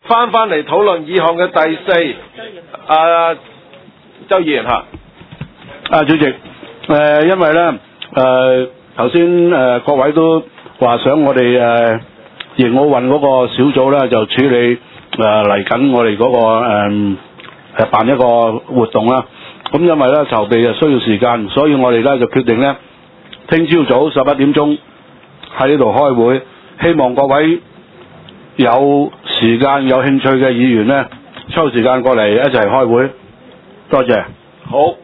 翻嚟討論議項嘅第四，周議員嚇。 主席，因為咧頭先各位都話想我哋營奧運嗰個小組咧就處理嚟緊我哋嗰個辦一個活動啦。咁因為咧籌備需要時間，所以我哋咧就決定咧聽朝早11點鐘喺呢度開會，希望各位有時間有興趣嘅議員咧抽時間過嚟一齊開會。多謝。 好。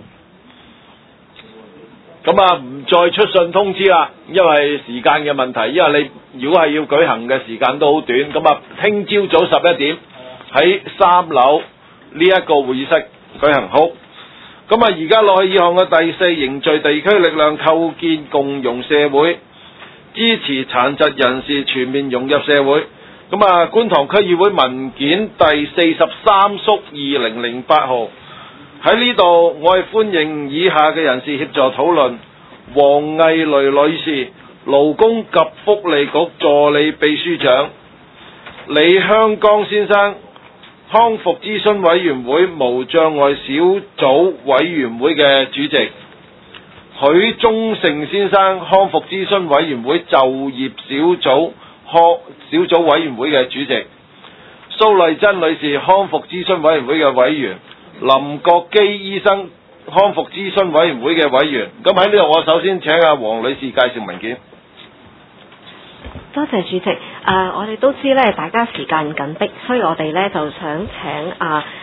咁啊，唔再出信通知啦，因為時間嘅問題。因為你如果係要舉行嘅時間都好短，咁啊，聽朝早11點喺3樓呢一個會議室舉行。好。咁啊，而家落去議項嘅第四，凝聚地區力量，構建共融社會，支持殘疾人士全面融入社會。咁啊，觀塘區議會文件第43/2008號。喺呢度，我係歡迎以下嘅人士協助討論：黃藝蕾女士，勞工及福利局助理秘書長；李香江先生，康復諮詢委員會無障礙小組委員會嘅主席；許忠成先生，康復諮詢委員會就業小組委員會嘅主席；蘇麗珍女士，康復諮詢委員會嘅委員。林國基醫生，康復諮詢委員會嘅委員。咁喺呢度，我首先請阿黃女士介紹文件。 多謝主席。我哋都知咧，大家時間緊迫，所以我哋咧就想請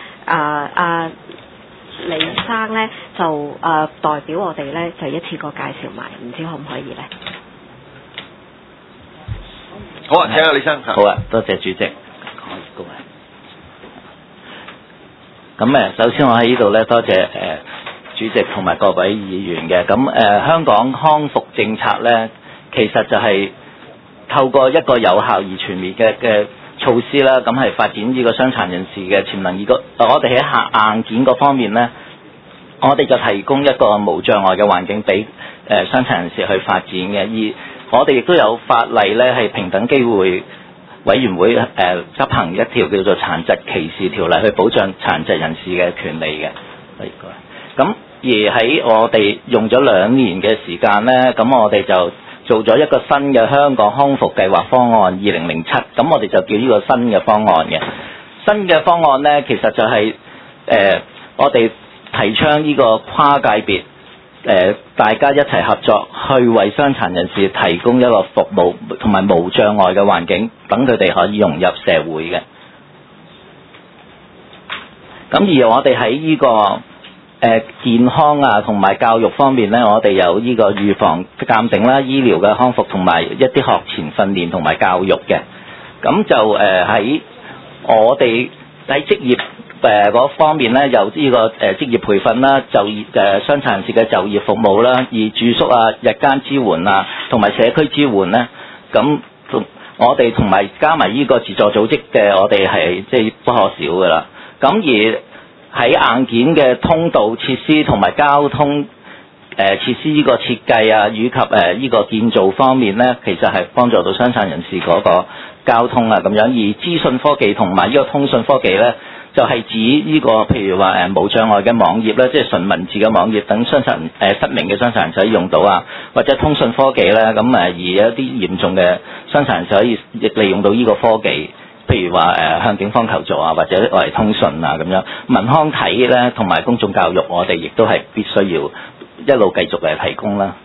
李生咧就代表我哋咧就一次過介紹埋，唔知可唔可以咧？ 好啊，請阿李生。 好啊，多謝主席。咁首先我喺呢度咧，多謝主席同埋各位議員嘅。咁香港康復政策咧，其實就係透過一個有效而全面嘅措施啦。咁係發展呢個傷殘人士嘅潛能。我哋喺硬件嗰方面咧，我哋就提供一個無障礙嘅環境俾傷殘人士去發展嘅。而我哋亦都有法例咧，係平等機會委員會執行一條叫做殘疾歧視條例，去保障殘疾人士嘅權利嘅。咁而喺我哋用咗2年嘅時間呢，咁我哋就做咗一個新嘅香港康復計劃方案2007，咁我哋就叫呢個新嘅方案嘅。新嘅方案呢，其實就係我哋提倡呢個跨界別大家一齊合作，去為傷殘人士提供一個服務同埋無障礙嘅環境，等佢哋可以融入社會嘅。咁而我哋喺呢個健康啊同埋教育方面呢，我哋有呢個預防鑑定啦、醫療嘅康復同埋一啲學前訓練同埋教育嘅。咁就喺我哋喺職業嗰方面咧，有呢個職業培訓啦、就業傷殘人士嘅就業服務啦，而住宿啊、日間支援啊，同埋社區支援咧，咁我哋同埋加埋呢個自助組織嘅，我哋係即係不可少噶啦。咁而喺硬件嘅通道設施同埋交通設施呢個設計啊，以及呢個建造方面咧，其實係幫助到傷殘人士嗰個交通啊咁樣。而資訊科技同埋呢個通訊科技咧，就係指呢個譬如話無障礙嘅網頁咧，即係純文字嘅網頁，等傷殘失明嘅傷殘人士可以用到啊，或者通訊科技咧，咁而有一啲嚴重嘅傷殘人士可以亦利用到呢個科技，譬如話向警方求助啊，或者嚟通訊啊咁樣。文康體咧同埋公眾教育，我哋亦都係必須要一路繼續嚟提供啦。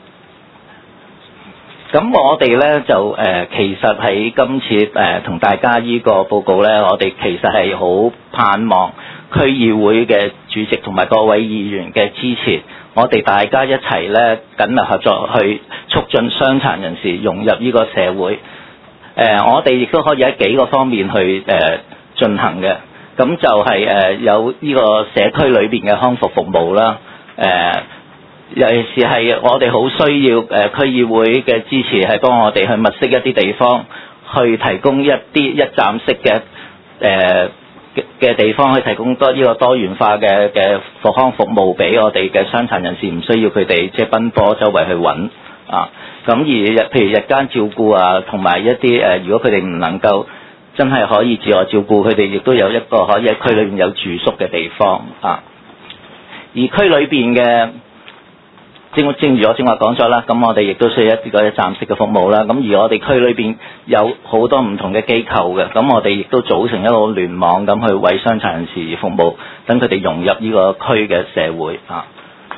咁我哋咧就其實喺今次同大家呢個報告咧，我哋其實係好盼望區議會嘅主席同埋各位議員嘅支持，我哋大家一齊咧緊密合作去促進傷殘人士融入呢個社會。我哋亦都可以喺幾個方面去進行嘅。咁就係有呢個社區裏邊嘅康復服務啦。尤其是係我哋好需要區議會嘅支持，係幫我哋去物色一啲地方，去提供一站式嘅地方，去提供呢個多元化嘅復康服務俾我哋嘅傷殘人士，唔需要佢哋即係奔波周圍去揾啊。咁而譬如日間照顧啊，同埋一啲如果佢哋唔能夠真係可以自我照顧，佢哋亦都有一個可以喺區裏邊有住宿嘅地方啊。而區裏邊嘅正如我正話講咗啦，咁我哋亦都需要一啲嘅一站式嘅服務啦。咁而我哋區裏邊有好多唔同嘅機構嘅，咁我哋亦都組成一個聯網咁去為傷殘人士服務，等佢哋融入呢個區嘅社會啊。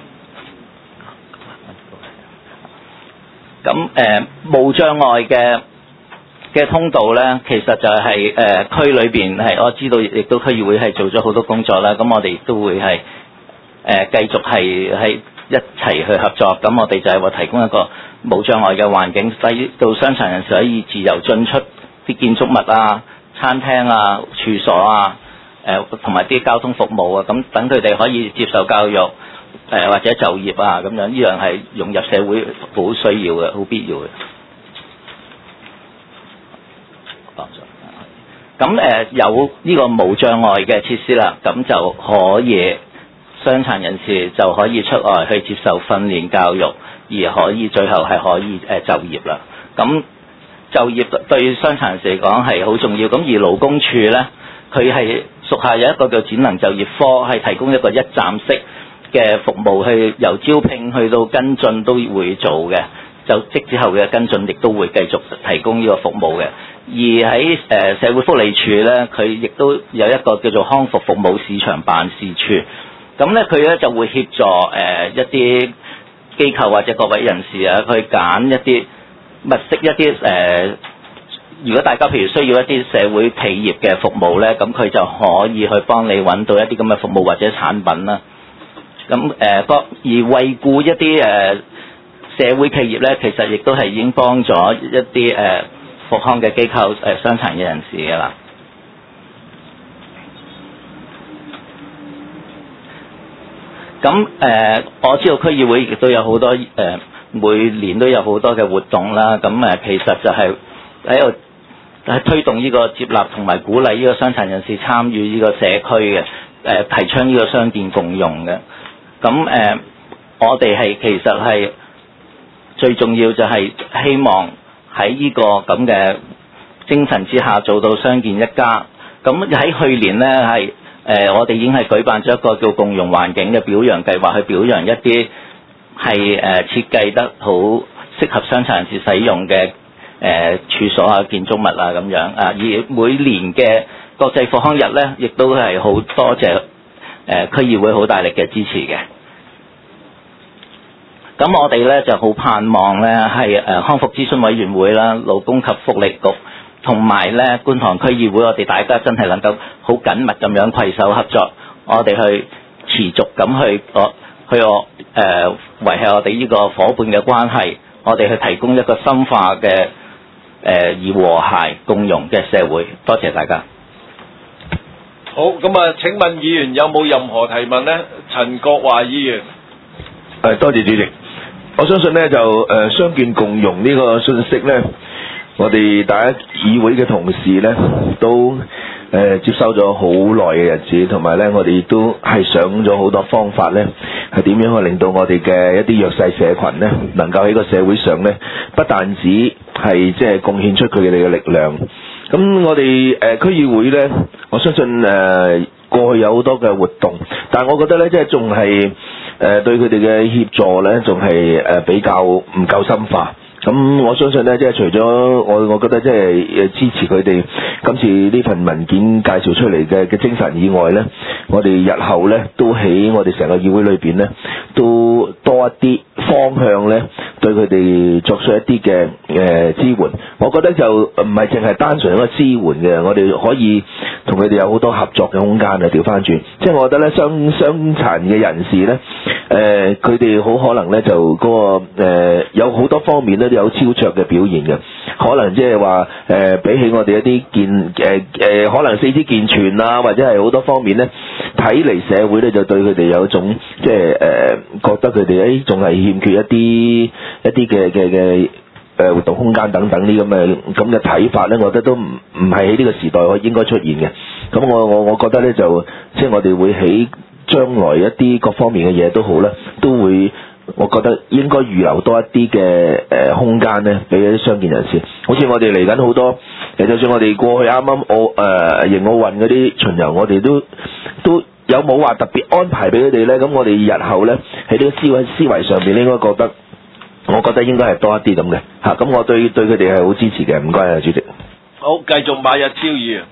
咁無障礙嘅通道呢，其實就係區裏邊係我知道，亦都區議會係做咗好多工作啦。咁我哋亦都會係繼續係一齊去合作。咁我哋就係話提供一個無障礙嘅環境，使到傷殘人士可以自由進出啲建築物啊、餐廳啊、處所啊，同埋啲交通服務啊。咁等佢哋可以接受教育，或者就業啊，咁樣呢樣係融入社會好需要嘅，好必要嘅。咁有呢個無障礙嘅設施啦，咁就可以傷殘人士就可以出外去接受訓練教育，而可以最後係可以就業啦。咁就業對傷殘人士嚟講係好重要。咁而勞工處呢，佢係屬下有一個叫展能就業科，係提供一個一站式嘅服務，去由招聘去到跟進都會做嘅，就職之後嘅跟進亦都會繼續提供呢個服務嘅。而喺社會福利署呢，佢亦都有一個叫做康復服務市場辦事處，咁呢，佢呢就會協助一啲機構或者各位人士啊，去揀一啲物色一啲如果大家譬如需要一啲社會企業嘅服務呢，咁佢就可以去幫你揾到一啲咁嘅服務或者產品啦。咁而惠顧一啲社會企業呢，其實亦都係已經幫咗一啲復康嘅機構傷殘嘅人士㗎啦。咁我知道區議會亦都有好多每年都有好多嘅活動啦。咁其實就係喺度推動呢個接納同埋鼓勵呢個傷殘人士參與呢個社區嘅提倡呢個傷健共融嘅。咁我哋係其實係最重要就係希望喺呢個咁嘅精神之下做到傷健一家。咁喺去年呢，係我哋已經係舉辦咗一個叫共融環境嘅表揚計劃，去表揚一啲係設計得好適合傷殘人士使用嘅處所啊、建築物啊咁樣啊。而每年嘅國際復康日呢，亦都係好多謝區議會好大力嘅支持嘅。咁我哋呢就好盼望呢係康復諮詢委員會啦、勞工及福利局同埋呢觀塘區議會，我哋大家真係能夠好緊密咁樣攜手合作，我哋去持續咁去維繫我哋呢個夥伴嘅關係，我哋去提供一個深化嘅以和諧共融嘅社會。多謝大家。 好，咁啊，請問議員有冇任何提問呢？陳國華議員。 多謝主席。我相信呢，就傷健共融呢個信息呢，我哋大家議會嘅同事呢都接收咗好耐嘅日子，同埋呢，我哋亦都係想咗好多方法呢，係點樣去令到我哋嘅一啲弱勢社群呢，能夠喺個社會上呢，不但止係即係貢獻出佢哋嘅力量。咁我哋區議會呢，我相信過去有好多嘅活動，但係我覺得呢，即係仲係對佢哋嘅協助呢，仲係比較唔夠深化。咁我相信呢，即係除咗我覺得即係支持佢哋今次呢份文件介紹出嚟嘅精神以外呢，我哋日後呢都喺我哋成個議會裏邊呢，都多一啲方向呢，對佢哋作出一啲嘅支援。我覺得就唔係淨係單純一個支援嘅，我哋可以同佢哋有好多合作嘅空間啊！調翻轉，即係我覺得呢，傷殘嘅人士呢，佢哋好可能呢，就嗰個有好多方面呢，都有超卓嘅表現嘅，可能即係話比起我哋一啲可能四肢健全啊，或者係好多方面呢，睇嚟社會呢，就對佢哋有一種即係覺得佢哋仲係欠缺一啲嘅活動空間等等呢咁嘅睇法呢，我覺得都唔係喺呢個時代應該出現嘅。咁我覺得呢，就即係我哋會喺將來一啲各方面嘅嘢都好啦，都會我覺得應該預留多一啲嘅空間咧，俾一啲傷健人士。好似我哋嚟緊好多就算我哋過去啱啱迎奧運嗰啲巡遊，我哋都有冇話特別安排俾佢哋咧？咁我哋日後咧喺呢個思維上邊應該我覺得應該係多一啲咁嘅嚇。咁我對佢哋係好支持嘅。唔該啊，主席。 好，繼續馬日超議員。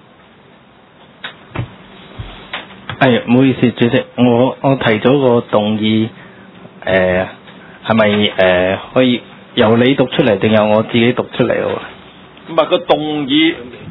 唔好意思，主席，我提咗個動議，係咪可以由你讀出嚟，定由我自己讀出嚟喎？ 唔係個動議，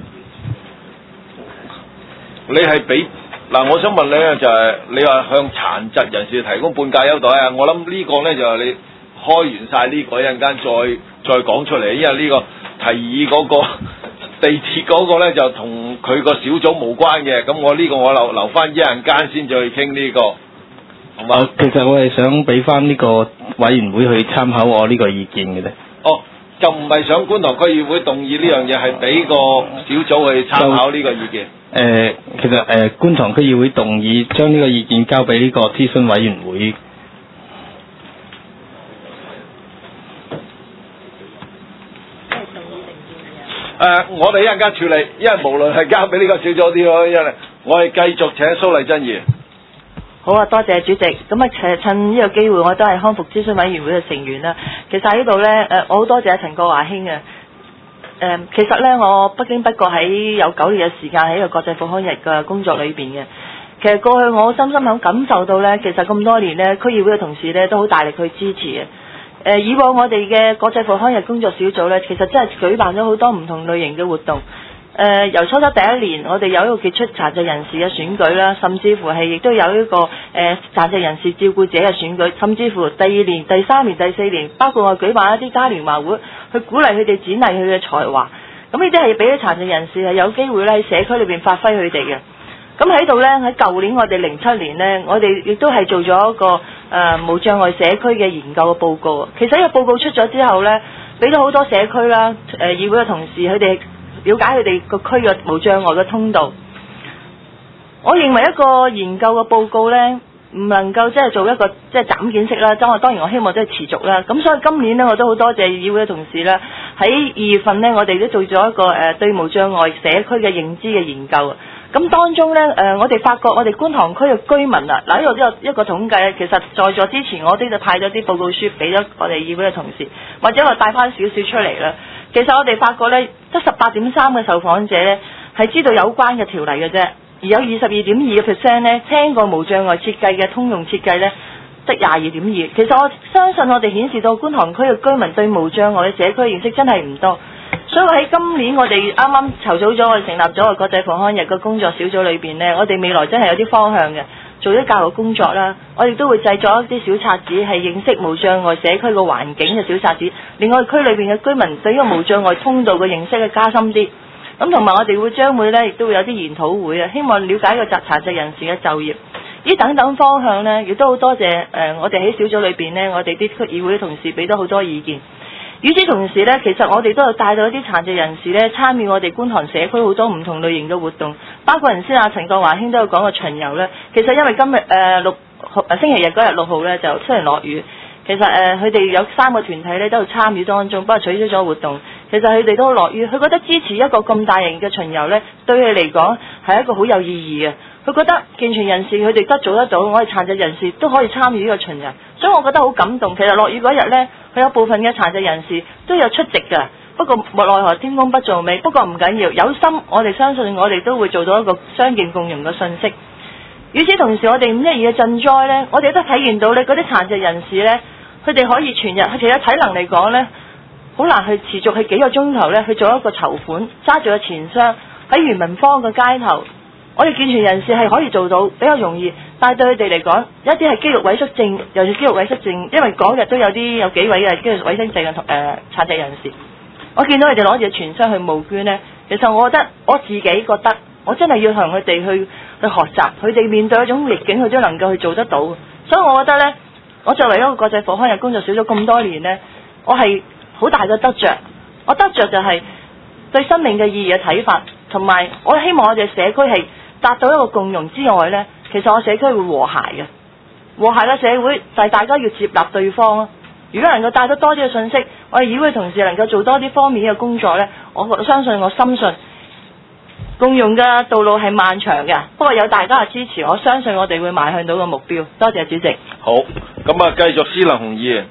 你係俾嗱，我想問你咧，就係你話向殘疾人士提供半價優待啊？我諗呢個咧就係你開完晒呢個一陣間再講出嚟，因為呢個提議嗰個地鐵嗰個咧就同佢個小組無關嘅，咁我呢個我留翻一陣間先再去傾呢個，好嘛？ 其實我係想俾翻呢個委員會去參考我呢個意見嘅啫。 哦，就唔係想觀塘區議會動議呢樣嘢，係俾個小組去參考呢個意見。 其實觀塘區議會動議將呢個意見交俾呢個諮詢委員會。 我哋一陣間處理，因為無論係交俾呢個小組啲咯，因為我哋繼續請蘇麗珍議員。 好啊，多謝主席。咁啊，趁呢個機會，我都係康復諮詢委員會嘅成員啦。其實喺呢度呢，我好多謝陳國華兄嘅。其實呢，我不經不覺喺有9年嘅時間喺個國際復康日嘅工作裏邊嘅。其實過去我深深咁感受到呢，其實咁多年呢，區議會嘅同事呢都好大力去支持嘅。以往我哋嘅國際復康日工作小組呢，其實真係舉辦咗好多唔同類型嘅活動。由初第一年，我哋有一個傑出殘疾人士嘅選舉啦，甚至乎係亦都有一個殘疾人士照顧者嘅選舉，甚至乎第2年、第3年、第4年，包括我舉辦一啲嘉年華會，去鼓勵佢哋展勵佢嘅才華。咁呢啲係俾啲殘疾人士係有機會咧喺社區裏邊發揮佢哋嘅。咁喺度呢，喺舊年我哋07年呢，我哋亦都係做咗一個無障礙社區嘅研究嘅報告。其實呢個報告出咗之後呢，俾咗好多社區啦、議會嘅同事佢哋了解佢哋個區嘅無障礙嘅通道。我認為一個研究嘅報告呢，唔能夠即係做一個即係斬件式啦。當然我希望都係持續啦。咁所以今年呢，我都好多謝議會嘅同事啦。喺2月份呢，我哋都做咗一個對無障礙社區嘅認知嘅研究。咁當中呢，我哋發覺我哋觀塘區嘅居民啊，嗱呢度都有一個統計。其實在座之前我哋就派咗啲報告書俾咗我哋議會嘅同事，或者我帶翻少少出嚟啦。其實我哋發覺呢，得18.3嘅受訪者呢係知道有關嘅條例嘅啫，而有22.2% 呢聽過無障礙設計嘅通用設計呢，得22.2%。其實我相信我哋顯示到觀塘區嘅居民對無障礙嘅社區認識真係唔多。所以喺今年我哋啱啱籌組咗，我哋成立咗個國際復康日嘅工作小組裏邊呢，我哋未來真係有啲方向嘅，做咗教育工作啦。我哋都會製作一啲小冊子，係認識無障礙社區個環境嘅小冊子，令我哋區裏邊嘅居民對呢個無障礙通道嘅認識加深啲。咁同埋我哋將會呢，亦都會有啲研討會啊，希望了解個殘疾人士嘅就業。呢等等方向呢，亦都好多謝我哋喺小組裏邊呢，我哋啲區議會同事俾咗好多意見。與此同時呢，其實我哋都有帶到一啲殘疾人士呢參與我哋觀塘社區好多唔同類型嘅活動，包括先陳國華兄都有講過巡遊呢。其實因為今日星期日嗰日6號呢，就雖然落雨，其實佢哋有3個團體呢都有參與當中，不過取消咗活動。其實佢哋都落雨，佢覺得支持一個咁大型嘅巡遊呢，對佢嚟講係一個好有意義嘅。佢覺得健全人士佢哋得做得到，我哋殘疾人士都可以參與呢個巡遊，所以我覺得好感動。其實落雨嗰日呢，佢有部分嘅殘疾人士都有出席㗎，不過奈何天公不造美。不過唔緊要，有心我哋相信我哋都會做到一個相見共融嘅信息。與此同時，我哋512嘅賑災呢，我哋都體現到呢嗰啲殘疾人士呢，佢哋可以全日，其實體能嚟講呢，好難去持續去幾個鐘頭呢去做一個籌款，揸住個錢箱喺元民坊嘅街頭。我哋健全人士係可以做到，比較容易，但係對佢哋嚟講，一啲係肌肉萎縮症，尤其是肌肉萎縮症，因為嗰日都有幾位嘅肌肉萎縮症嘅殘疾人士，我見到佢哋攞住全箱去募捐呢，其實我自己覺得，我真係要同佢哋去學習，佢哋面對一種逆境，佢都能夠去做得到。所以我覺得呢，我作為一個國際復康日工作小組咁多年呢，我係好大嘅得着。我得着就係對生命嘅意義嘅睇法，同埋我希望我哋社區係達到一個共融之外呢，其實我社區會和諧嘅。 和諧嘅社會就係大家要接納對方咯。如果能夠帶得多啲嘅信息，我哋議會同事能夠做多啲方面嘅工作呢，我相信我深信共融嘅道路係漫長嘅，不過有大家嘅支持，我相信我哋會邁向到個目標。多謝主席。 好，咁啊，繼續施立雄議員。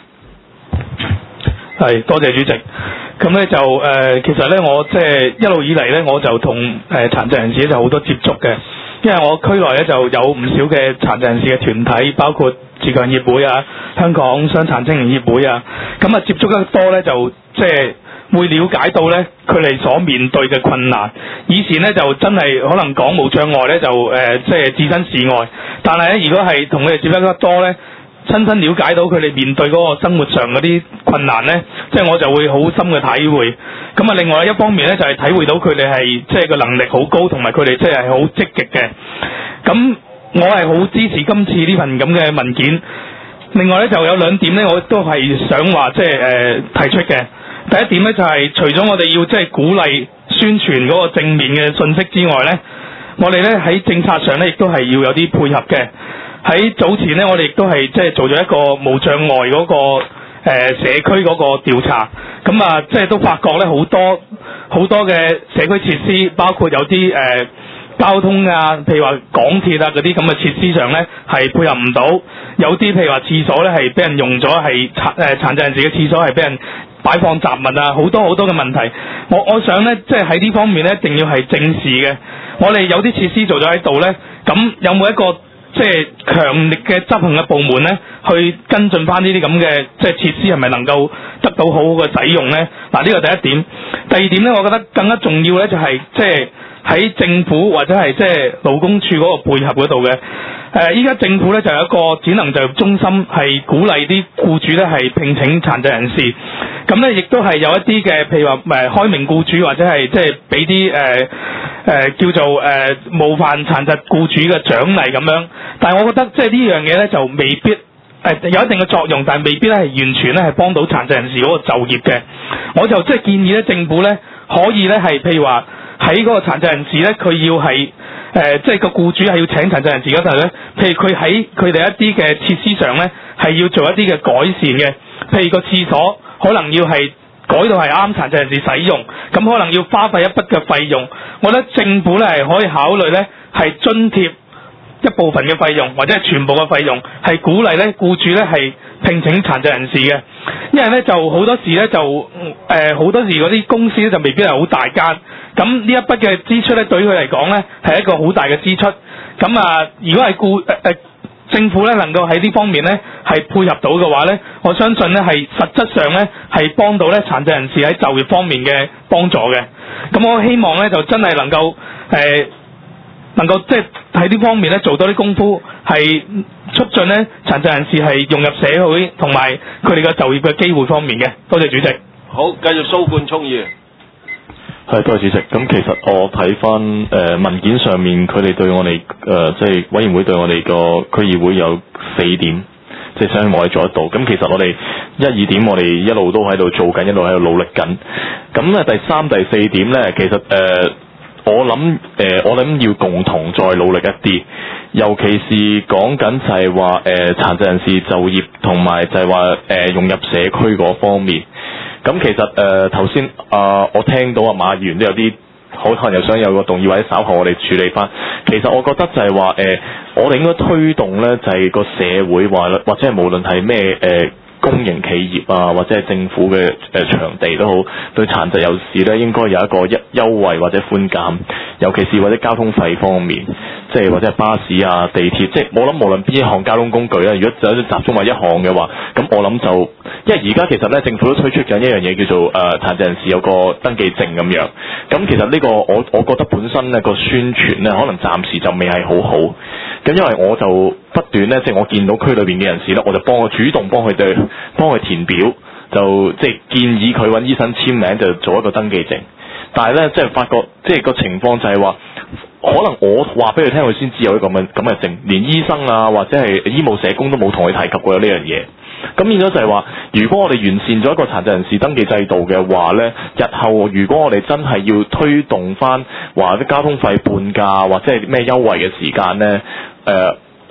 係，多謝主席。咁咧就其實咧我即係一路以嚟咧，我就同殘疾人士就好多接觸嘅，因為我區內咧就有唔少嘅殘疾人士嘅團體，包括自強協會啊、香港傷殘青年協會啊，咁啊接觸得多咧就即係會了解到咧佢哋所面對嘅困難。以前咧就真係可能講無障礙咧就即係置身事外，但係咧如果係同佢哋接觸得多咧，親身了解到佢哋面對嗰個生活上嗰啲困難呢，即係我就會好深嘅體會。咁啊，另外一方面呢，就係體會到佢哋係即係個能力好高，同埋佢哋即係好積極嘅。咁我係好支持今次呢份咁嘅文件。另外呢，就有兩點呢，我都係想話即係提出嘅。第一點呢，就係除咗我哋要即係鼓勵宣傳嗰個正面嘅信息之外呢，我哋呢喺政策上呢，亦都係要有啲配合嘅。喺早前呢，我哋亦都係即係做咗一個無障礙嗰個社區嗰個調查，咁啊即係都發覺咧好多嘅社區設施，包括有啲交通啊，譬如話港鐵啊嗰啲咁嘅設施上咧係配合唔到，有啲譬如話廁所咧係俾人用咗係殘疾人士嘅廁所係俾人擺放雜物啊，好多嘅問題。我想咧即係喺呢方面咧一定要係正視嘅。我哋有啲設施做咗喺度咧，咁有冇一個即係強力嘅執行嘅部門咧，去跟進翻呢啲咁嘅即係設施係咪能夠得到好好嘅使用咧？嗱，呢個第一點。第二點咧，我覺得更加重要咧，就係即係喺政府或者係即係勞工處嗰個配合嗰度嘅。依家政府咧就有一個展能就業中心，係鼓勵啲僱主咧係聘請殘疾人士。咁咧亦都係有一啲嘅，譬如話開明僱主或者係即係俾啲叫做冒犯殘疾僱主嘅獎勵咁樣。但係我覺得即係呢樣嘢咧就未必有一定嘅作用，但係未必咧係完全咧係幫到殘疾人士嗰個就業嘅。我就即係建議咧政府咧可以咧係譬如話喺嗰個殘疾人士咧佢要係即係個僱主係要請殘疾人士嗰陣咧，譬如佢喺佢哋一啲嘅設施上咧係要做一啲嘅改善嘅，譬如個廁所可能要係改到係啱殘疾人士使用，咁可能要花費一筆嘅費用。我覺得政府咧係可以考慮咧係津貼一部分嘅費用或者係全部嘅費用，係鼓勵咧僱主咧係聘請殘疾人士嘅。因為咧就好多時咧就好多時嗰啲公司咧就未必係好大間，咁呢一筆嘅支出咧對於佢嚟講咧係一個好大嘅支出。咁啊，如果係政府咧能夠喺呢方面咧係配合到嘅話咧，我相信咧係實質上咧係幫到咧殘疾人士喺就業方面嘅幫助嘅。咁我希望咧就真係能夠即係喺呢方面咧做多啲功夫，係促進咧殘疾人士係融入社會同埋佢哋嘅就業嘅機會方面嘅。多謝主席。 好，繼續蘇冠聰議員。 係，多謝主席。咁其實我睇翻文件上面，佢哋對我哋即係委員會對我哋個區議會有4點，即係相信我哋做得到。咁其實我哋1、2點我哋一路都喺度做緊，一路喺度努力緊。咁咧第3、第4點咧，其實我諗要共同再努力一啲，尤其是講緊就係話殘疾人士就業同埋就係話融入社區嗰方面。咁其實頭先我聽到馬議員都有啲可能又想有個動議或者稍後我哋處理翻。其實我覺得就係話我哋應該推動咧就係個社會或者係無論係咩公營企業啊，或者係政府嘅場地都好，對殘疾有事咧應該有一個優惠或者寬減，尤其是或者交通費方面，即係或者係巴士啊、地鐵，即係我諗無論邊一項交通工具咧，如果就集中為一項嘅話，咁我諗就因為而家其實咧政府都推出緊一樣嘢叫做殘疾人士有個登記證咁樣，咁其實呢個我覺得本身咧個宣傳咧可能暫時就未係好好，咁因為我就不斷咧即係我見到區裏邊嘅人士咧，我就主動幫佢填表，就即係建議佢揾醫生簽名就做一個登記證。但係咧即係發覺即係個情況就係話，可能我話俾佢聽，佢先知有一個咁嘅證，連醫生啊或者係醫務社工都冇同佢提及過有呢樣嘢。咁變咗就係話，如果我哋完善咗一個殘疾人士登記制度嘅話咧，日後如果我哋真係要推動翻話啲交通費半價或者係咩優惠嘅時間咧，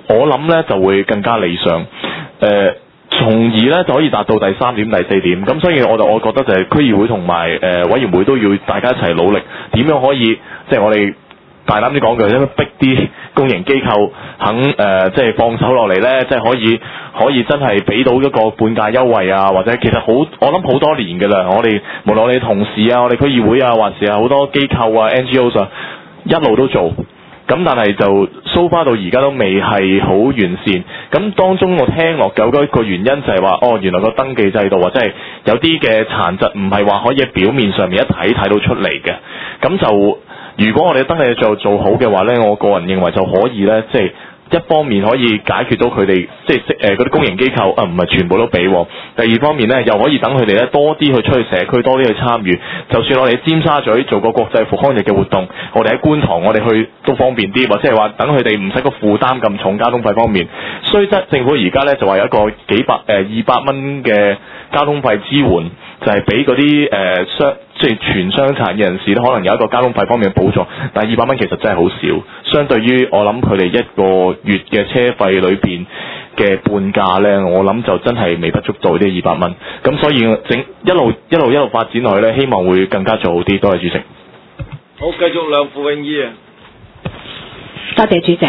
我諗呢就會更加理想。從而呢就可以達到第3點、第4點。咁所以我覺得就係區議會同埋委員會都要大家一齊努力，點樣可以即係我哋大膽啲講句，因為逼啲公營機構肯即係放手落嚟呢，即係可以真係俾到一個半價優惠啊，或者其實我諗好多年㗎啦，我哋無論我哋同事啊、我哋區議會啊，還是好多機構啊、NGO 啊，一路都做。咁但係就 so far 到而家都未係好完善。咁當中我聽落有一個原因就係話，原來個登記制度或者係有啲嘅殘疾唔係話可以喺表面上面一睇到出嚟嘅。咁就如果我哋登記制度做好嘅話呢，我個人認為就可以呢，即係一方面可以解決到佢哋即係嗰啲公營機構唔係全部都俾。第二方面呢，又可以等佢哋呢多啲去出去社區，多啲去參與。就算我哋喺尖沙咀做個國際復康日嘅活動，我哋喺觀塘我哋去都方便啲，或者係話等佢哋唔使個負擔咁重交通費方面。雖則政府而家呢就話有一個200蚊嘅交通費支援，就係俾嗰啲即係全傷殘嘅人士咧，可能有一個交通費方面嘅補助，但係200蚊其實真係好少，相對於我諗佢哋一個月嘅車費裏邊嘅半價呢，我諗就真係微不足道呢200蚊。咁所以一路發展落去呢，希望會更加做好啲。多謝主席。 好，繼續梁傅穎議員。 多謝主席。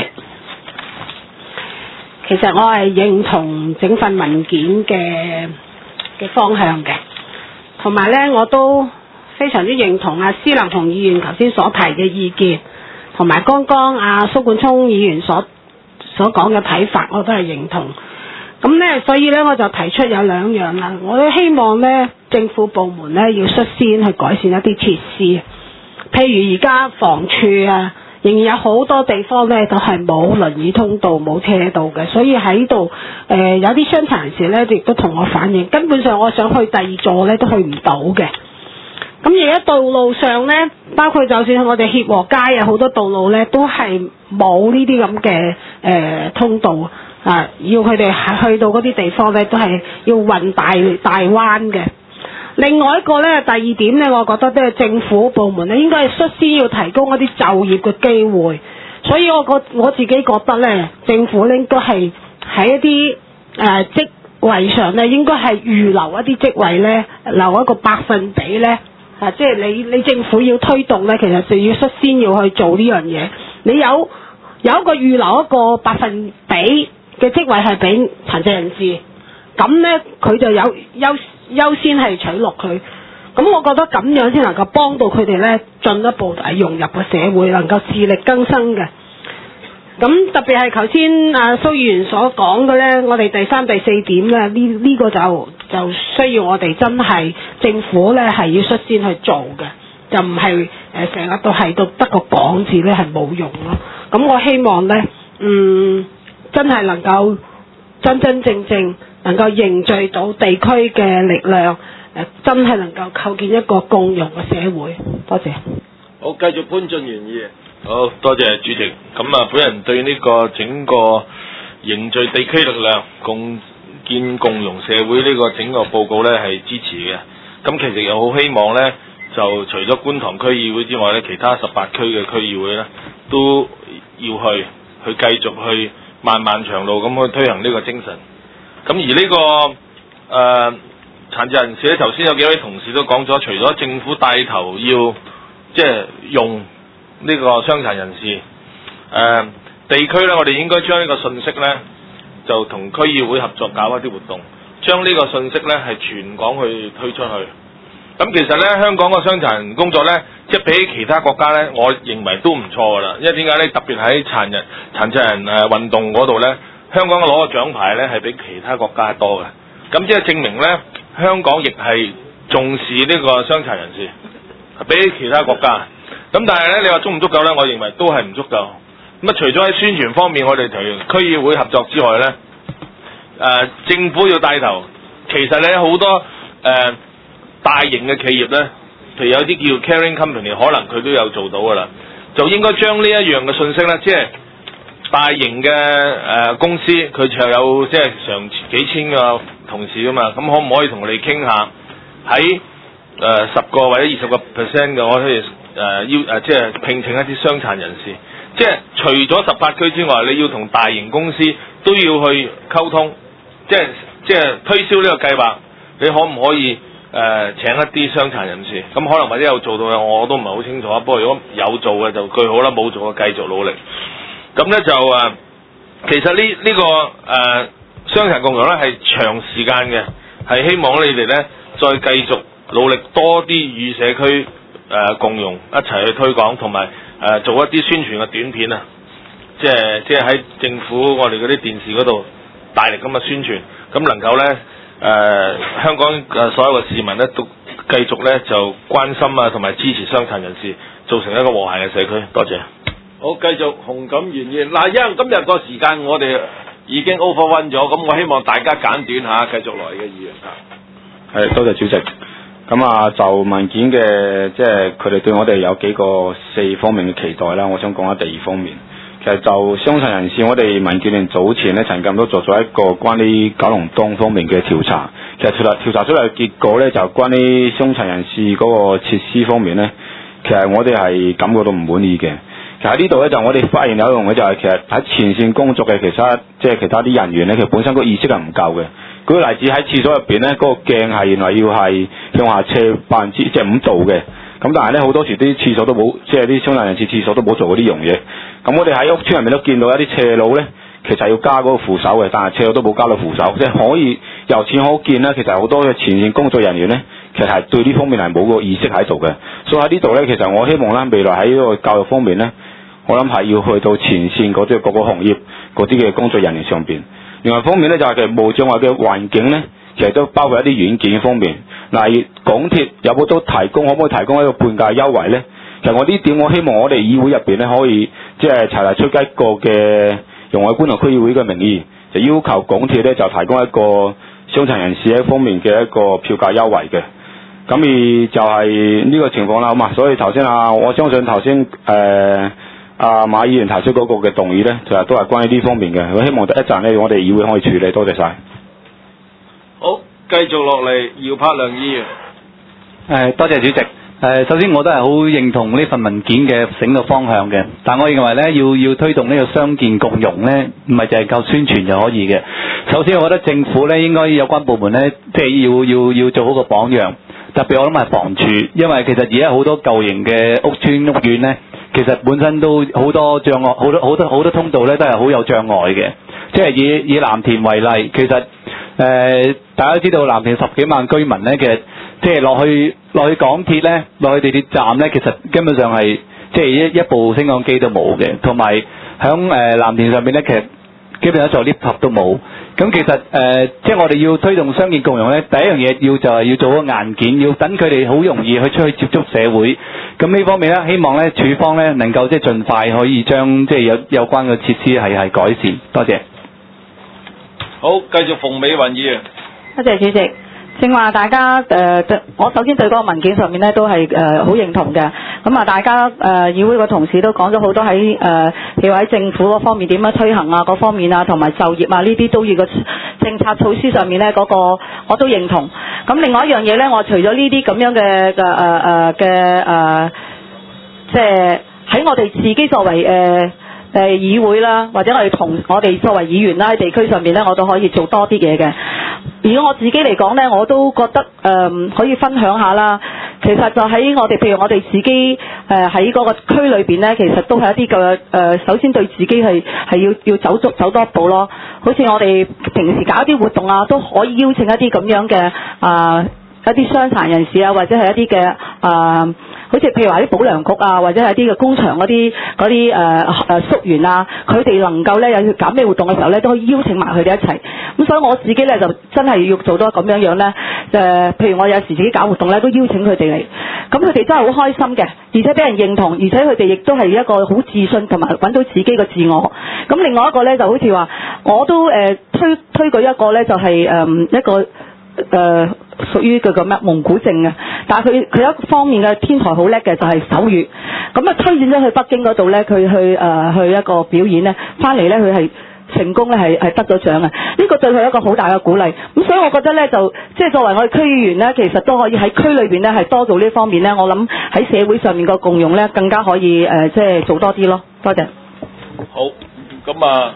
其實我係認同整份文件嘅方向嘅，同埋呢我都非常之認同施能同議員頭先所提嘅意見，同埋剛剛蘇冠聰議員所講嘅睇法，我都係認同。咁呢，所以呢，我就提出有2樣啦。我都希望呢政府部門呢要率先去改善一啲設施，譬如而家房署仍然有好多地方呢都係冇輪椅通道、冇車道嘅，所以喺度有啲傷殘人士呢亦都同我反映，根本上我想去第2座呢都去唔到嘅。咁而家道路上呢，包括就算我哋協和街好多道路呢都係冇呢啲咁嘅通道要佢哋去到嗰啲地方呢都係要運大彎嘅。另外一個呢，第2點呢，我覺得都係政府部門呢應該係率先要提供一啲就業嘅機會，所以我自己覺得呢，政府應該係喺一啲職位上呢，應該係預留一啲職位呢，留一個百分比呢。即係你政府要推動呢，其實就要率先要去做呢樣嘢。你有一個預留一個百分比嘅職位係俾殘疾人士，咁呢，佢就有優先係取錄佢。咁我覺得咁樣先能夠幫到佢哋呢進一步融入個社會，能夠自力更生嘅。咁特別係頭先蘇議員所講嘅呢，我哋第3、第4點呢，呢個就需要我哋真係政府呢係要率先去做嘅，就唔係成日都係得個講字呢係冇用咯。咁我希望呢，真係能夠真正能夠凝聚到地區嘅力量，真係能夠構建一個共融嘅社會。多謝。 好，繼續潘俊源議員。 好多謝主席。咁本人對呢個整個凝聚地區力量、共建共融社會呢個整個報告呢係支持嘅。咁其實又好希望呢，就除咗觀塘區議會之外呢，其他18區嘅區議會呢都要去繼續去漫漫長路咁去推行呢個精神。咁而呢個殘疾人士呢，頭先有幾位同事都講咗，除咗政府帶頭要即係用呢個傷殘人士，地區呢，我哋應該將呢個信息呢，就同區議會合作搞一啲活動，將呢個信息呢係全港去推出去。咁其實呢，香港個傷殘人工作呢，即係比起其他國家呢，我認為都唔錯噶啦。因為點解呢？特別喺殘疾人運動嗰度呢，香港攞個獎牌呢係比其他國家多嘅。咁即係證明呢，香港亦係重視呢個傷殘人士，比起其他國家。咁但係呢，你話足唔足夠呢？我認為都係唔足夠。咁除咗喺宣傳方面，我哋同區議會合作之外呢，政府要帶頭。其實呢，好多大型嘅企業呢，譬如有啲叫 caring company， 可能佢都有做到噶啦，就應該將呢一樣嘅信息呢，即係大型嘅公司，佢就有即係成幾千個同事噶嘛，咁可唔可以同我哋傾下喺10個或者20%嘅，我可以即係聘請一啲傷殘人士， 即係除咗18區之外，你要同大型公司都要去溝通，即係推銷呢個計劃，你可唔可以請一啲傷殘人士？咁可能或者有做到嘅，我都唔係好清楚。不過如果有做嘅就最好啦，冇做嘅繼續努力。咁呢就其實呢個傷殘共融呢係長時間嘅，係希望你哋呢再繼續努力多啲與社區共融一齊去推廣，同埋做一啲宣傳嘅短片啊，即係喺政府我哋嗰啲電視嗰度大力咁嘅宣傳，咁能夠呢香港所有嘅市民呢都繼續呢就關心啊同埋支持傷殘人士，造成一個和諧嘅社區。多謝。 好，繼續洪錦元議員。嗱，因為今日個時間我哋已經 overrun 咗，咁我希望大家簡短下，繼續來嘅議員啊。 係，多謝主席。咁啊，就文件嘅即係佢哋對我哋有幾個4方面嘅期待啦。我想講下第2方面。其實就傷殘人士，我哋民建聯早前咧曾經都做咗一個關於九龍東方面嘅調查。其實調查出嚟嘅結果咧，就關於傷殘人士嗰個設施方面咧，其實我哋係感覺到唔滿意嘅。其實喺呢度咧，就我哋發現有一樣嘢就係，其實喺前線工作嘅其他啲人員咧，其實本身個意識係唔夠嘅。舉個例子，喺廁所入邊咧，嗰個鏡係原來要係向下斜5度嘅。咁但係咧，好多時啲廁所都冇，即係啲傷殘人士廁所都冇做嗰啲樣嘢。咁我哋喺屋邨入面都見到一啲斜路咧，其實要加嗰個扶手嘅，但係斜路都冇加到扶手，即係可以由此可見咧，其實好多嘅前線工作人員咧，其實係對呢方面係冇個意識喺度嘅。所以喺呢度咧，其實我希望咧，未來喺呢個教育方面咧，我諗係要去到前線嗰啲各個行業嗰啲嘅工作人員上邊。另外一方面咧，就係其實無障礙嘅環境咧，其實都包括一啲軟件方面。例如港鐵有冇都提供，可唔可以提供一個半價優惠咧？其實我呢點我希望我哋議會入邊咧可以即係齊出一個嘅用我觀塘區議會嘅名義，就要求港鐵咧就提供一個傷殘人士一方面嘅一個票價優惠嘅。咁而就係呢個情況啦，好嘛？所以頭先我相信頭先馬議員提出嗰個嘅動議咧，就係都係關於呢方面嘅。我希望一陣咧，我哋議會可以處理。多謝晒。 好，繼續落嚟，姚柏良議員。 多謝主席。首先我都係好認同呢份文件嘅整個方向嘅，但我認為咧要推動呢個傷健共融咧，唔係淨係靠宣傳就可以嘅。首先，我覺得政府咧應該有關部門咧，即係要做好個榜樣。特別我諗係房署，因為其實而家好多舊型嘅屋邨屋苑咧，其實本身都好多障礙，好多通道咧都係好有障礙嘅。即係以藍田為例，其實大家都知道藍田10幾萬居民咧，其實即係落去港鐵咧，落去地鐵站咧，其實根本上係即係一部升降機都冇嘅，同埋響藍田上面咧，其實基本上坐 lift 塔都冇。咁其實即係我哋要推動傷健共融咧，第一樣嘢就係要做個硬件，要等佢哋好容易去出去接觸社會。咁呢方面咧，希望咧署方咧能夠即係盡快可以將即係有關嘅設施係改善。多謝。 好，繼續馮美雲議員。 多謝主席。正話大家我首先對嗰個文件上面咧都係好認同嘅。咁啊，大家議會個同事都講咗好多喺譬如喺政府嗰方面點樣推行啊，嗰方面啊，同埋就業啊呢啲都要個政策措施上面咧嗰個我都認同。咁另外一樣嘢咧，我除咗呢啲咁樣嘅即係喺我哋自己作為議會啦，或者我哋作為議員啦，喺地區上面咧，我都可以做多啲嘢嘅。而我自己嚟講咧，我都覺得可以分享下啦。其實就喺我哋，譬如我哋自己喺嗰個區裏邊咧，其實都係一啲嘅首先對自己係要走多一步咯。好似我哋平時搞一啲活動啊，都可以邀請一啲咁樣嘅一啲傷殘人士啊，或者係一啲嘅好似譬如話啲保良局啊，或者係一啲嘅工場嗰啲宿員啊，佢哋能夠咧有搞咩活動嘅時候咧，都可以邀請埋佢哋一齊。咁所以我自己咧就真係要做多咁樣咧，譬如我有時自己搞活動咧，都邀請佢哋嚟。咁佢哋真係好開心嘅，而且俾人認同，而且佢哋亦都係一個好自信同埋揾到自己嘅自我。咁另外一個咧就好似話，我都推舉一個咧就係一個屬於佢個咩蒙古症嘅，但係佢一方面嘅天才好叻嘅就係手語，咁啊推薦咗去北京嗰度咧，佢去一個表演咧，翻嚟咧佢係成功咧係得咗獎嘅，呢個對佢一個好大嘅鼓勵。咁所以我覺得咧就即係作為我哋區議員咧，其實都可以喺區裏邊咧係多做呢方面咧，我諗喺社會上面個共融咧更加可以即係做多啲咯。多謝。 好，咁啊，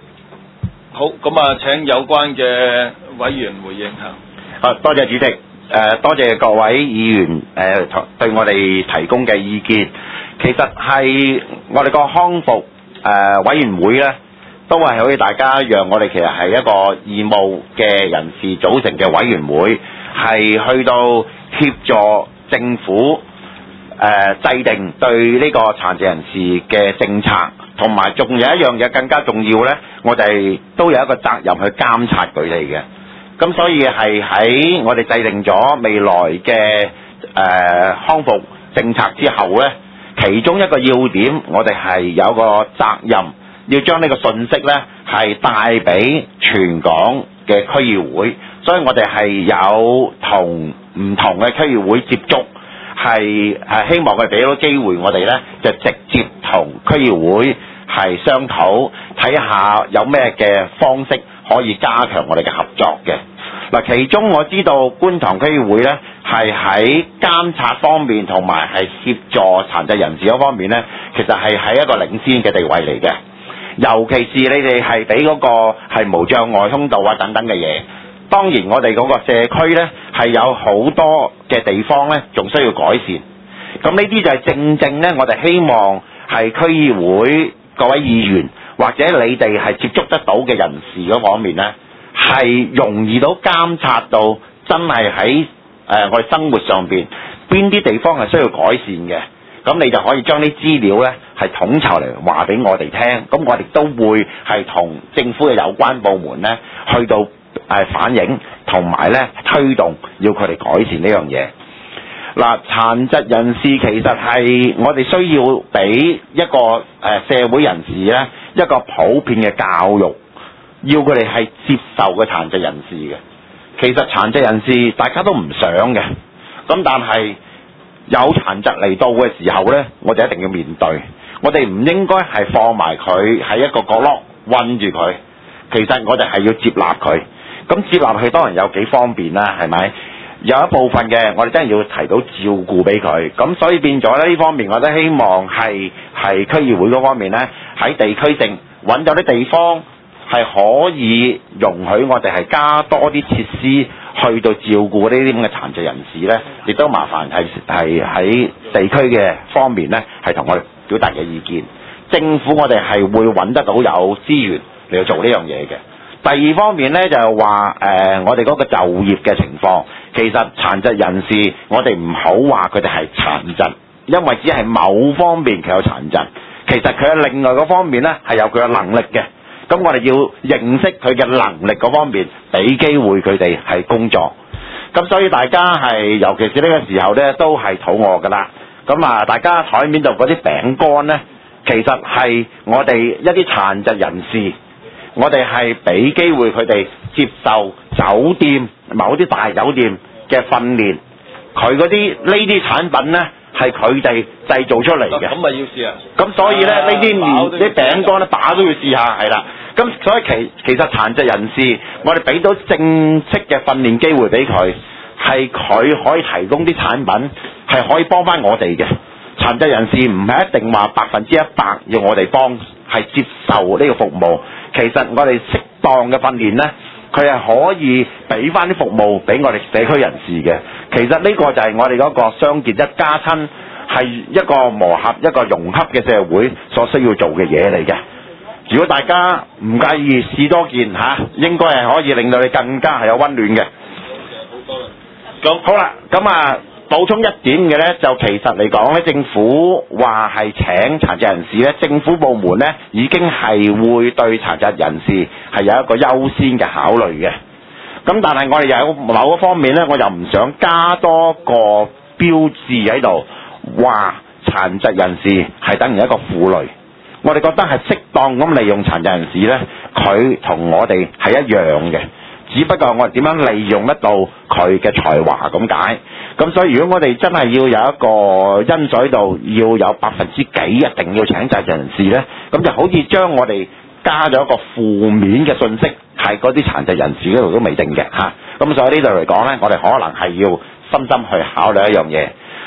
請有關嘅委員回應下。 好，多謝主席，多謝各位議員對我哋提供嘅意見。其實係我哋個康復委員會呢，都係可以大家讓我哋其實係一個義務嘅人士組成嘅委員會，係去到協助政府制定對呢個殘疾人士嘅政策，同埋仲有一樣嘢更加重要呢，我哋都有一個責任去監察佢哋嘅。咁所以係喺我哋制定咗未來嘅康復政策之後呢，其中一個要點，我哋係有個責任要將呢個信息呢係帶俾全港嘅區議會，所以我哋係有同唔同嘅區議會接觸，係希望佢俾到機會我哋呢，就直接同區議會係商討，睇下有咩嘅方式可以加強我哋嘅合作嘅。嗱，其中我知道觀塘區議會呢係喺監察方面同埋係協助殘疾人士嗰方面呢，其實係喺一個領先嘅地位嚟嘅。尤其是你哋係俾嗰個係無障礙通道啊等等嘅嘢。當然我哋嗰個社區呢係有好多嘅地方呢仲需要改善。咁呢啲就係正正呢，我哋希望係區議會各位議員或者你哋係接觸得到嘅人士嗰方面呢，係容易到監察到真係喺我哋生活上邊邊啲地方係需要改善嘅，咁你就可以將啲資料呢係統籌嚟話俾我哋聽，咁我哋都會係同政府嘅有關部門呢去到反映，同埋呢推動要佢哋改善呢樣嘢。嗱，殘疾人士其實係我哋需要俾一個社會人士呢一個普遍嘅教育，要佢哋係接受嘅殘疾人士嘅。其實殘疾人士大家都唔想嘅，咁但係有殘疾嚟到嘅時候呢，我哋一定要面對。我哋唔應該係放埋佢喺一個角落韞住佢。其實我哋係要接納佢。咁接納佢當然有幾方便啦，係咪？有一部分嘅我哋真係要提到照顧俾佢。咁所以變咗呢方面，我都希望係區議會嗰方面呢，喺地區性揾到啲地方係可以容許我哋係加多啲設施去到照顧呢啲咁嘅殘疾人士呢，亦都麻煩係喺地區嘅方面呢，係同我哋表達嘅意見。政府我哋係會揾得到有資源嚟做呢樣嘢嘅。第二方面呢，就係話我哋嗰個就業嘅情況，其實殘疾人士我哋唔好話佢哋係殘疾，因為只係某方面佢有殘疾，其實佢喺另外嗰方面呢係有佢嘅能力嘅。咁我哋要認識佢嘅能力嗰方面，俾機會佢哋係工作。咁所以大家係尤其是呢個時候呢，都係肚餓㗎啦。咁啊，大家台面度嗰啲餅乾呢，其實係我哋一啲殘疾人士，我哋係俾機會佢哋接受酒店某啲大酒店嘅訓練，佢嗰啲呢啲產品呢，係佢哋製造出嚟嘅。咁咪要試啊！咁所以呢，呢啲餅乾呢，把都要試下，係啦。咁所以其實殘疾人士，我哋俾到正式嘅訓練機會俾佢，係佢可以提供啲產品，係可以幫翻我哋嘅。殘疾人士唔係一定話100%要我哋幫，係接受呢個服務。其實我哋適當嘅訓練呢，佢係可以俾翻啲服務俾我哋社區人士嘅。其實呢個就係我哋嗰個相見一家親，係一個磨合、一個融洽嘅社會所需要做嘅嘢嚟嘅。如果大家唔介意試多件應該係可以令到你更加係有溫暖嘅。咁好啦，咁啊補充一點嘅呢，就其實嚟講呢，政府話係請殘疾人士呢，政府部門呢已經係會對殘疾人士係有一個優先嘅考慮嘅。咁但係我哋有某一方面呢，我又唔想加多個標誌喺度，話殘疾人士係等於一個負累。我哋覺得係適當咁利用殘疾人士呢，佢同我哋係一樣嘅，只不過我哋點樣利用得到佢嘅才華咁解。咁所以如果我哋真係要有一個因素喺度，要有幾%一定要請殘疾人士呢，咁就好似將我哋加咗一個負面嘅信息，係嗰啲殘疾人士嗰度都未定嘅嚇。咁所以呢度嚟講呢，我哋可能係要深深去考慮一樣嘢。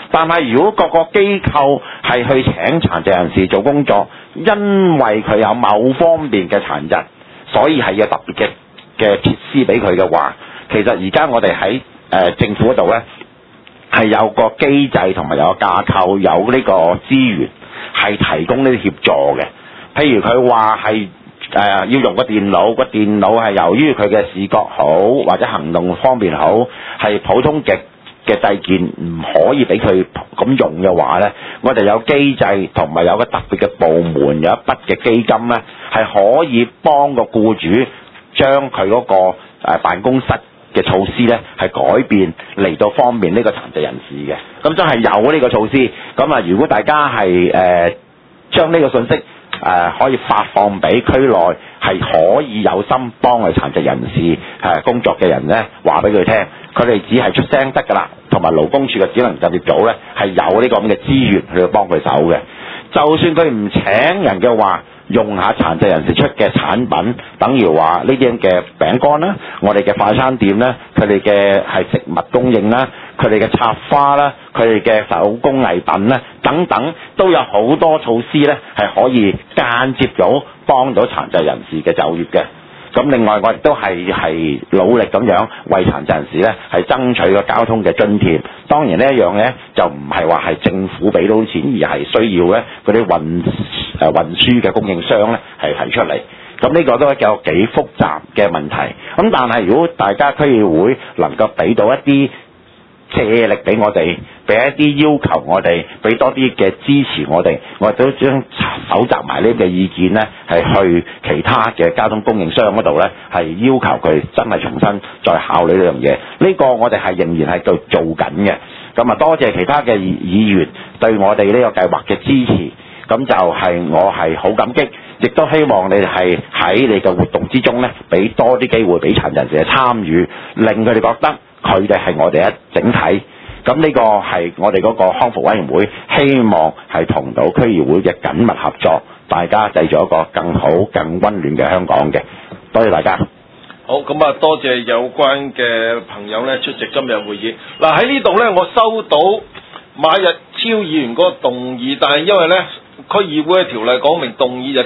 但係如果各個機構係去請殘疾人士做工作，因為佢有某方面嘅殘疾，所以係有特別嘅設施俾佢嘅話，其實而家我哋喺政府嗰度呢，係有個機制同埋有個架構，有呢個資源係提供呢啲協助嘅。譬如佢話係要用個電腦，個電腦係由於佢嘅視覺好或者行動方面好，係普通嘅製件唔可以俾佢咁用嘅話呢，我哋有機制同埋有個特別嘅部門，有一筆嘅基金呢，係可以幫個僱主將佢嗰個辦公室嘅措施呢係改變嚟到方便呢個殘疾人士嘅。咁真係有呢個措施。咁啊，如果大家係將呢個信息可以發放俾區內係可以有心幫佢殘疾人士工作嘅人呢，話俾佢聽，佢哋只係出聲得㗎啦。同埋勞工處嘅職能特別組呢，係有呢個咁嘅資源去幫佢手嘅。就算佢唔請人嘅話，用下殘疾人士出嘅產品，等於話呢啲嘅餅乾啦，我哋嘅快餐店啦，佢哋嘅係食物供應啦，佢哋嘅插花啦，佢哋嘅手工藝品啦，等等，都有好多措施呢，係可以間接到幫到殘疾人士嘅就業嘅。咁另外我亦都係努力咁樣為殘疾人士呢係爭取個交通嘅津貼。當然呢一樣呢，就唔係話係政府俾到錢，而係需要呢嗰啲運輸嘅供應商呢係提出嚟。咁呢個都係有幾複雜嘅問題。咁但係如果大家區議會能夠俾到一啲借力俾我哋，俾一啲要求我哋，俾多啲嘅支持我哋都將搜集埋呢啲意見呢，係去其他嘅交通供應商嗰度呢，係要求佢真係重新再考慮呢樣嘢。呢個我哋係仍然係做緊嘅。咁啊，多謝其他嘅議員對我哋呢個計劃嘅支持。咁就係我係好感激，亦都希望你哋係喺你嘅活動之中呢，俾多啲機會俾殘疾人士嘅參與，令佢哋覺得佢哋係我哋一整體。咁呢個係我哋嗰個康復委員會希望係同到區議會嘅緊密合作，大家製造一個更好、更溫暖嘅香港嘅。多謝大家。 好，咁啊，多謝有關嘅朋友呢出席今日會議。嗱，喺呢度呢，我收到馬日超議員嗰個動議，但係因為呢區議會嘅條例講明動議就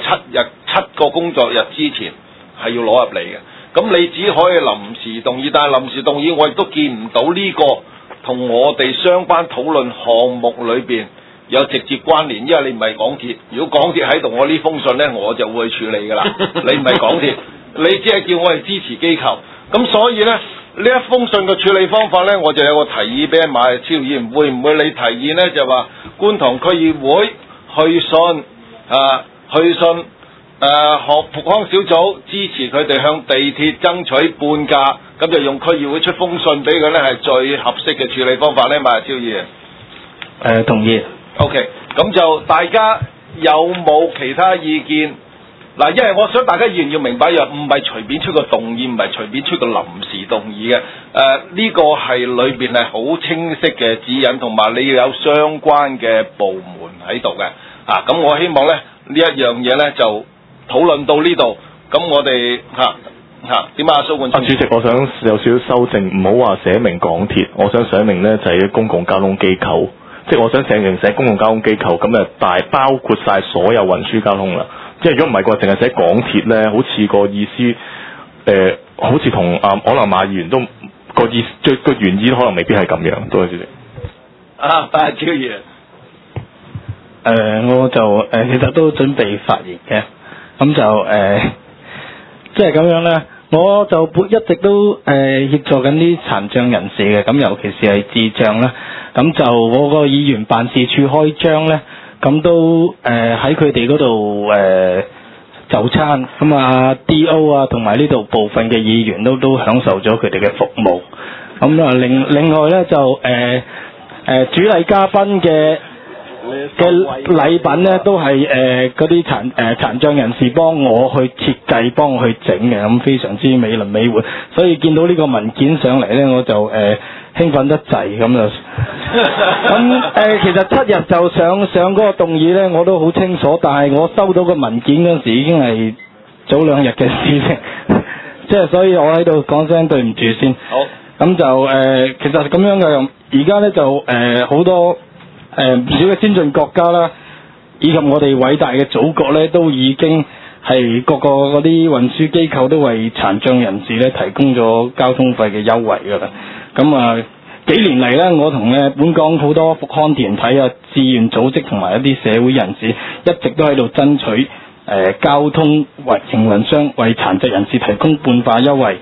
7個工作日之前係要攞入嚟嘅。咁你只可以臨時動議，但係臨時動議我亦都見唔到呢個同我哋相關討論項目裏邊有直接關聯，因為你唔係港鐵。如果港鐵喺度，我呢封信呢我就會處理㗎啦。你唔係港鐵，你只係叫我係支持機構。咁所以呢，呢一封信嘅處理方法呢，我就有個提議俾馬日超議員，會唔會你提議呢？就話觀塘區議會去信復康小組支持佢哋向地鐵爭取半價，咁就用區議會出封信俾佢呢，係最合適嘅處理方法呢。馬日超議員同意。 OK，咁就大家有冇其他意見？嗱，因為我想大家議員要明白一樣，唔係隨便出個動議，唔係隨便出個臨時動議嘅。呢個係裏邊係好清晰嘅指引，同埋你要有相關嘅部門喺度嘅。咁我希望呢一樣嘢呢就討論到呢度。咁我哋點啊，蘇冠聰主席，我想有少少修正，唔好話寫明港鐵，我想寫明呢就係公共交通機構，即係我想寫明寫公共交通機構，咁啊大包括晒所有運輸交通啦。即係如果唔係嘅話，淨係寫港鐵咧，好似個意思，好似同可能馬議員都個意個原意可能未必係咁樣。多謝主席。 馬日超議員。 我就其實都準備發言嘅，咁就即係咁樣咧，我就一直都協助緊啲殘障人士嘅，咁尤其是係智障啦，咁就我個議員辦事處開張咧。咁都喺佢哋嗰度就餐，咁啊 D.O. 啊同埋呢度部分嘅議員都享受咗佢哋嘅服務。咁啊另外咧就主禮嘉賓嘅禮品咧都係嗰啲殘障人士幫我去設計，幫我去整嘅，咁非常之美輪美奐。所以見到呢個文件上嚟咧，我就興奮得滯咁就。咁其實7日就上嗰個動議咧，我都好清楚，但係我收到個文件嗰時已經係早2日嘅事情，即係所以我喺度講聲對唔住先。好。咁就其實咁樣嘅，而家咧就好多唔少嘅先進國家啦，以及我哋偉大嘅祖國咧，都已經係各個嗰啲運輸機構都為殘障人士咧提供咗交通費嘅優惠㗎啦。咁啊幾年嚟咧，我同本港好多復康團體啊、志願組織同埋一啲社會人士一直都喺度爭取交通營運商為殘疾人士提供半價優惠。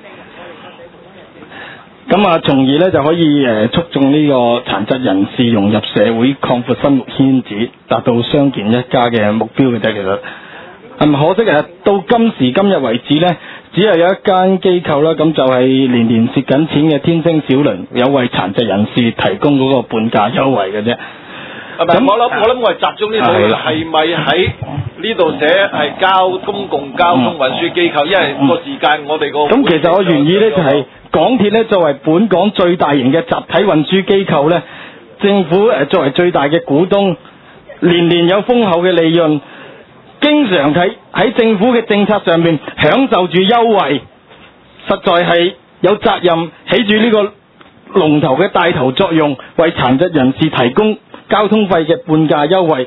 咁啊，從而咧就可以促進呢個殘疾人士融入社會、擴闊生活圈子，達到相見一家嘅目標嘅啫。其實可惜到今時今日為止咧，只係有一間機構啦，咁就係年年蝕緊錢嘅天星小輪有為殘疾人士提供嗰個半價優惠嘅啫。 咁我諗我係集中呢度係咪喺呢度寫係公共交通運輸機構？因為個時間我哋個咁其實我原意咧就係港鐵咧作為本港最大型嘅集體運輸機構咧，政府作為最大嘅股東，年年有豐厚嘅利潤，經常喺政府嘅政策上面享受住優惠，實在係有責任起住呢個龍頭嘅帶頭作用，為殘疾人士提供交通費嘅半價優惠。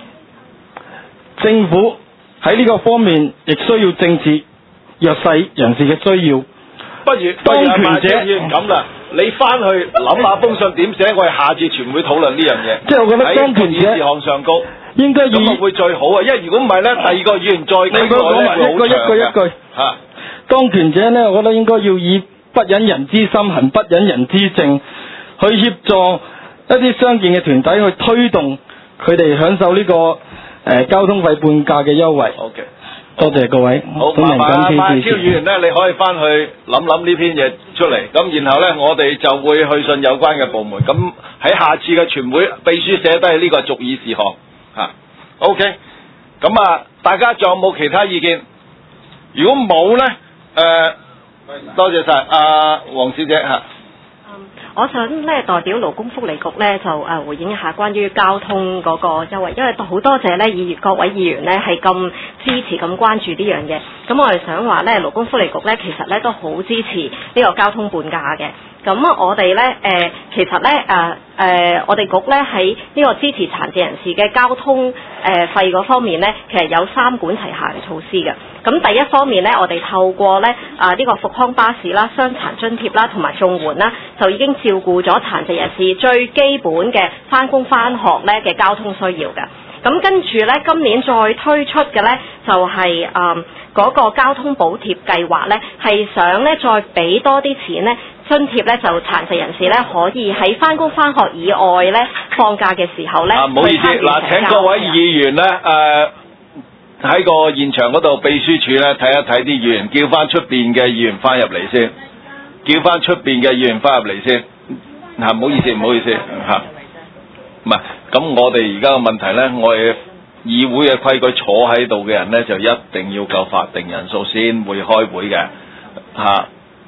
政府喺呢個方面亦需要正視弱勢人士嘅需要。 不如當權者咁啦，你翻去諗下封信點寫，我哋下次全會討論呢樣嘢。 即係我覺得當權者喺事項上高應該咁會最好啊，因為如果唔係咧，第二個議員再你講埋一句嚇。 當權者咧，我覺得應該要以不忍人之心行不忍人之政，去協助一啲傷健嘅團體去推動佢哋享受呢個交通費半價嘅優惠。 OK。 多謝各位。 好，麻煩超議員咧，你可以翻去諗呢篇嘢出嚟，咁然後咧，我哋就會去信有關嘅部門，咁喺下次嘅全會秘書寫低呢個逐議事項嚇。OK， 咁啊，大家仲有冇其他意見？如果冇咧，多謝晒黃小姐嚇。 我想咧代表勞工福利局咧就回應一下關於交通嗰個優惠，因為好多謝咧各位議員咧係咁支持咁關注呢樣嘢。咁我哋想話咧勞工福利局咧其實咧都好支持呢個交通半價嘅。咁我哋咧其實咧我哋局咧喺呢個支持殘疾人士嘅交通費嗰方面咧，其實有3管齊下嘅措施嘅。咁第一方面咧，我哋透過咧呢個復康巴士啦、傷殘津貼啦同埋綜援啦，就已經照顧咗殘疾人士最基本嘅返工返學咧嘅交通需要嘅。咁跟住咧，今年再推出嘅咧就係嗰個交通補貼計劃咧，係想咧再俾多啲錢咧津貼咧，就殘疾人士咧可以喺返工返學以外咧放假嘅時候咧。 唔好意思，嗱請各位議員咧喺個現場嗰度秘書處咧睇一睇啲議員，叫翻出邊嘅議員翻入嚟先，叫翻出邊嘅議員翻入嚟先。唔好意思嚇，唔係咁我哋而家嘅問題咧，我哋議會嘅規矩，坐喺度嘅人咧就一定要夠法定人數先會開會嘅嚇。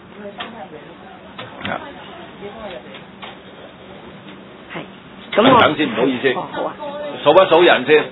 係。咁等先，唔好意思。好啊。數一數人先。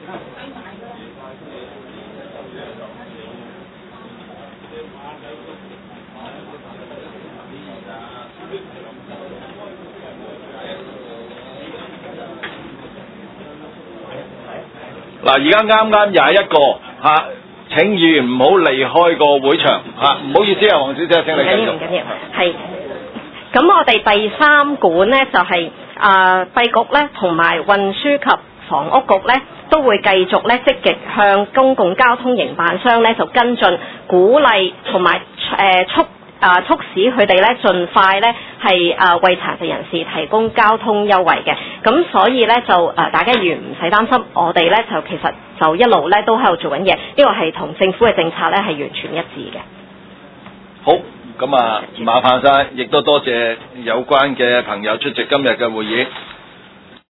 嗱，而家啱21個嚇，請議員唔好離開個會場嚇，唔好意思啊，黃小姐，請你繼續。唔緊要，係。咁我哋第3管呢，就係閉局咧同埋運輸及房屋局咧都會繼續咧積極向公共交通營辦商咧就跟進，鼓勵同埋促使佢哋咧盡快咧係為殘疾人士提供交通優惠嘅。咁所以咧就大家議員唔使擔心，我哋咧就其實就一路咧都喺度做緊嘢，呢個係同政府嘅政策咧係完全一致嘅。好，咁麻煩晒，亦都多謝有關嘅朋友出席今日嘅會議。